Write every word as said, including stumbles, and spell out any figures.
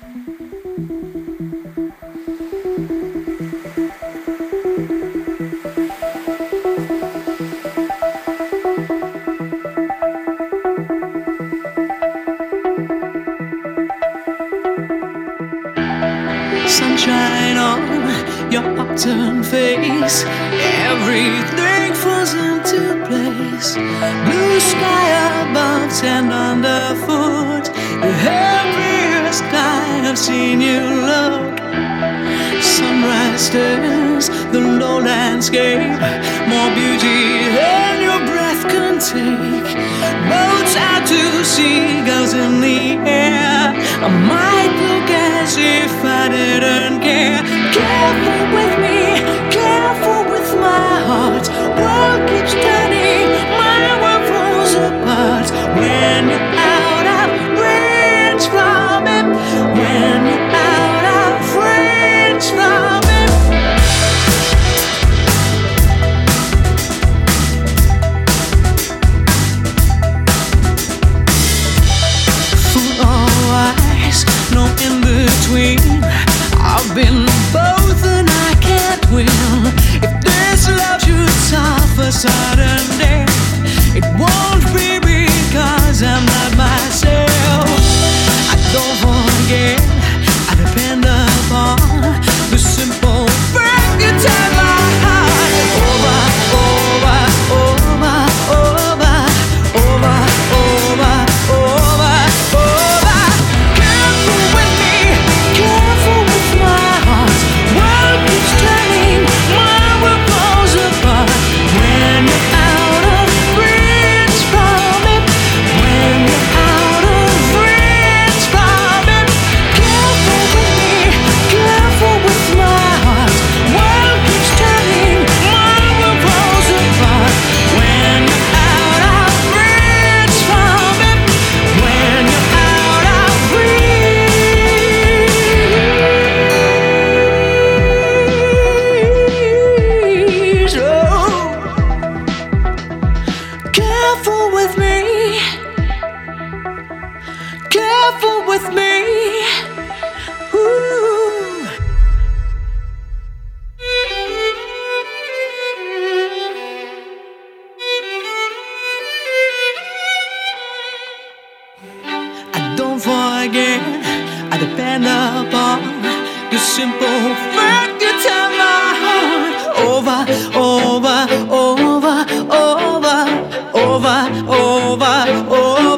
Sunshine on your upturned face, everything falls into place. Blue sky above, sand underfoot, the happiest I have seen you look. Sunrise stirs the low landscape, more beauty than your breath can take. Boats out to sea, girls in the air. I might look as if I didn't care. Careful with me, careful with my heart. World keeps turning, my world falls apart. When you're out of reach from it, when you're out of reach from it. Full or wise, no in between. I've been both and I can't win. If this love should suffer sudden death, it won't be because I'm not myself. I don't forget, I depend upon the simple fact you tell my heart. Over, over, over, over, over, over, over, over. Careful with me, careful with my heart. World keeps turning, my world falls apart. When you're out of reach from it, when you're out of reach from it. Careful with me, careful with my heart. World keeps turning, my world falls apart. When you're out of reach from it, when you're out of reach. Oh, careful with me, careful with me. Ooh. I don't forget, I depend upon the simple fact you tell my heart. Over, over, over, over, over, over, over.